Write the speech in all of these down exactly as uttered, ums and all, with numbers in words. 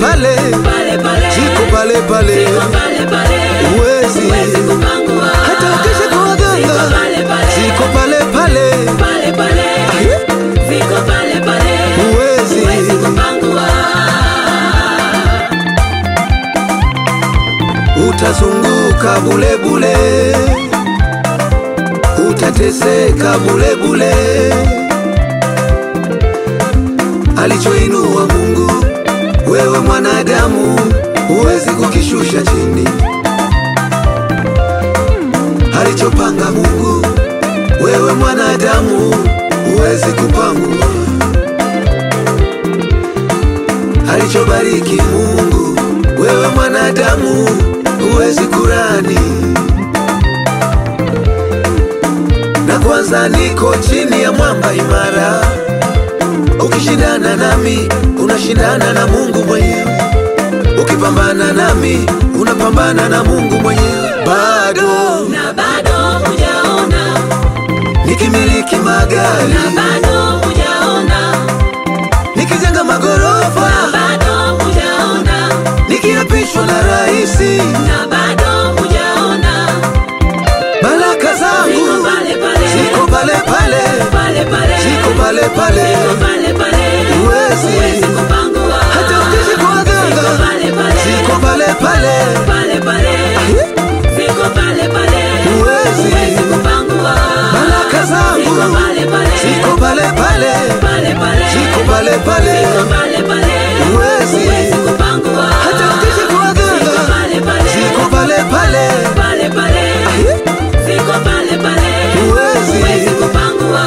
pale, ziko pale pale, uwezi hata ukesha kwa waganga, ziko pale pale, uwezi utazunguka bule bule, utateseka bule bule. Alichoinua Mungu, wewe mwanadamu huwezi kukishusha chini. Alichopanga Mungu, wewe mwanadamu huwezi kupangua. Alichobariki Mungu, wewe mwanadamu huwezi kurani. Na kwanza niko chini ya mwamba imara, ukishindana nami unashindana na Mungu mwenyewe, ukipambana nami unapambana na Mungu mwenyewe. Bado na bado hujaona nikimiliki magari, na bado hujaona nikijenga magorofa, na bado hujaona nikiapishwa na raisi, na bado hujaona baraka zangu ziko pale pale, ziko pale pale, pale pale, ziko pale pale, ziko pale pale, uwezi huwezi kupangua hata ukesha kwa waganga, ziko pale pale, pale pale, ziko pale pale, uwezi huwezi kupangua baraka zangu ziko pale pale, ziko pale pale, pale pale, ziko pale pale, ziko pale pale, uwezi huwezi kupangua hata ukesha kwa waganga, ziko pale pale, pale pale, ziko pale pale, uwezi huwezi kupangua.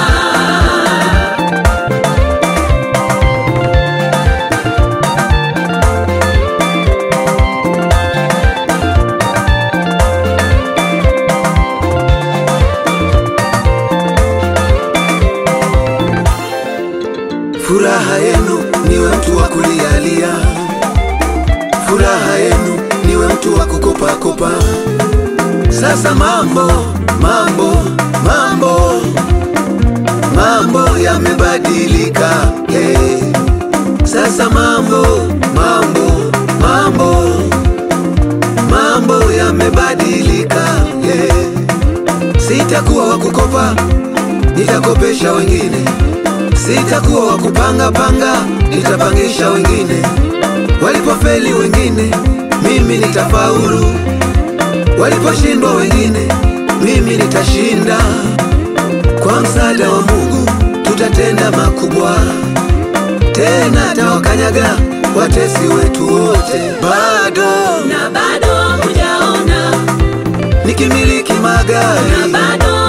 Furaha yenu niwe mtu wa kulialia, furaha yenu niwe mtu wa kukopa kopa. Sasa mambo mambo mambo mambo yamebadilika, hey. Sasa mambo mambo mambo mambo yamebadilika, hey. Sitakuwa wa kukopa, nitakopesha wengine. Sitakuwa wa kupanga panga, nitapangisha wengine. Walipofeli wengine, mimi nitafaulu. Waliposhindwa wengine, mimi nitashinda. Kwa msaada wa Mungu tutatenda makubwa, tena atawakanyaga watesi wetu wote. Bado na bado hujaona nikimiliki magari, na bado